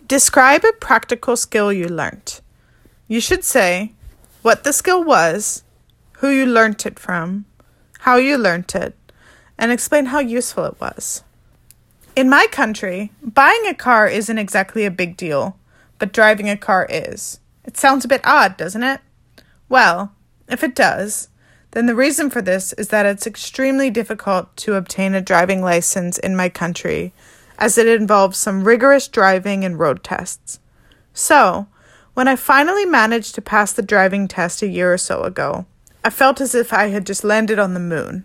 Describe a practical skill you learnt. You should say what the skill was, who you learnt it from, how you learnt it, and explain how useful it was. In my country, buying a car isn't exactly a big deal, but driving a car is. It sounds a bit odd, doesn't it? Well, if it does, then the reason for this is that it's extremely difficult to obtain a driving license in my country, as it involves some rigorous driving and road tests. So, when I finally managed to pass the driving test a year or so ago, I felt as if I had just landed on the moon.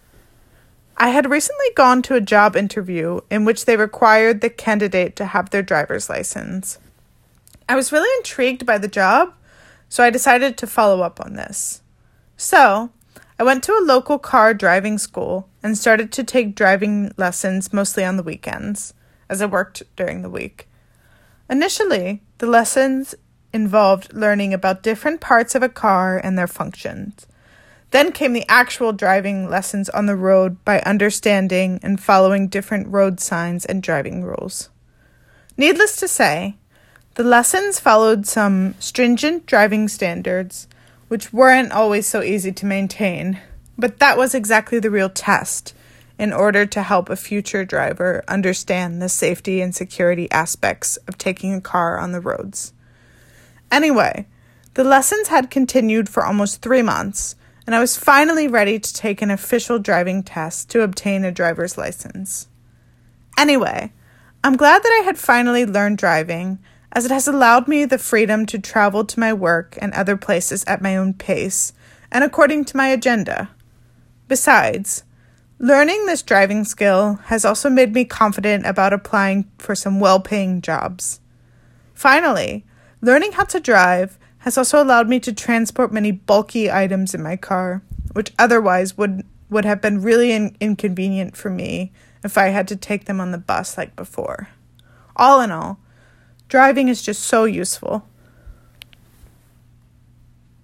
I had recently gone to a job interview in which they required the candidate to have their driver's license. I was really intrigued by the job, so I decided to follow up on this. So, I went to a local car driving school and started to take driving lessons mostly on the weekends, as I worked during the week. Initially, the lessons involved learning about different parts of a car and their functions. Then came the actual driving lessons on the road by understanding and following different road signs and driving rules. Needless to say, the lessons followed some stringent driving standards, which weren't always so easy to maintain, but that was exactly the real test in order to help a future driver understand the safety and security aspects of taking a car on the roads. Anyway, the lessons had continued for almost 3 months, and I was finally ready to take an official driving test to obtain a driver's license. Anyway, I'm glad that I had finally learned driving, as it has allowed me the freedom to travel to my work and other places at my own pace and according to my agenda. Besides, learning this driving skill has also made me confident about applying for some well-paying jobs. Finally, learning how to drive has also allowed me to transport many bulky items in my car, which otherwise would have been really inconvenient for me if I had to take them on the bus like before. All in all, driving is just so useful.